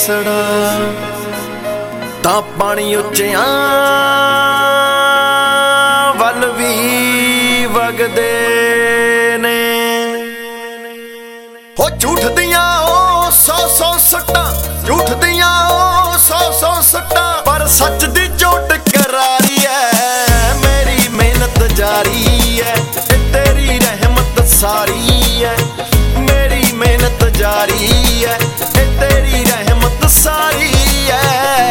ਸੜਾ ਤਾਂ ਪਾਣੀ ਉੱਚਿਆਂ ਵੱਲ ਵੀ ਵਗਦੇ ਨੇ। ਹੋ ਝੂਠ ਦੀਆਂ ਉਹ 100 ਸੁੱਟਾਂ, ਝੂਠ ਦੀਆਂ ਉਹ 100 ਸੁੱਟਾਂ, ਪਰ ਸੱਚ ਦੀ ਚੋਟ ਕਰਾਰੀ ਐ। ਮੇਰੀ ਮਿਹਨਤ ਜਾਰੀ ਐ, ਤੇਰੀ ਰਹਿਮਤ ਸਾਰੀ ਐ। ਮੇਰੀ ਮਿਹਨਤ ਜਾਰੀ ਐ, ਤੇਰੀ ਰਹਿਮਤ ਸਾਰੀ ਐ।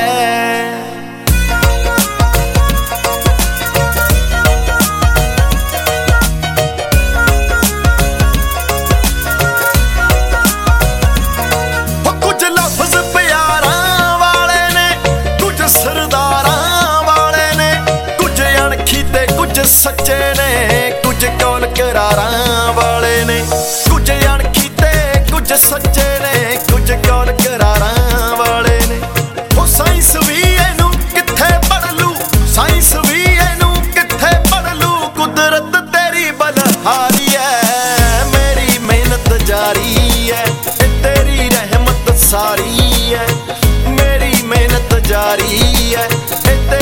ਕੁਝ ਲਫ਼ਜ਼ ਪਿਆਰਾਂ ਵਾਲੇ ਨੇ, ਕੁਝ ਸਰਦਾਰਾਂ ਵਾਲੇ ਨੇ, ਕੁਝ ਅਣਖੀ ਤੇ ਕੁਝ ਸੱਚੇ ਨੇ, ਕੁਝ ਕੌਲ ਕਰਾਰਾਂ ਵਾਲੇ ਨੇ। ਕੁਝ ਅਣਖੀ ਤੇ ਕੁਝ ਸੱਚੇ ਨੇ, ਕੁਝ ਕੌਲ ਕਰਾਰਾਂ ਵਾਲੇ ਨੇ। ਉਹ ਸਾਇੰਸ ਵੀ ਇਹਨੂੰ ਕਿੱਥੇ ਪੜ੍ਹ ਲੂ, ਸਾਇੰਸ ਵੀ ਇਹਨੂੰ ਕਿੱਥੇ ਪੜ੍ਹ ਲੂ। ਕੁਦਰਤ ਤੇਰੀ ਬਲਹਾਰੀ ਐ, ਮੇਰੀ ਮਿਹਨਤ ਜਾਰੀ ਐ, ਤੇਰੀ ਰਹਿਮਤ ਸਾਰੀ ਐ। ਮੇਰੀ ਮਿਹਨਤ ਜਾਰੀ ਐ,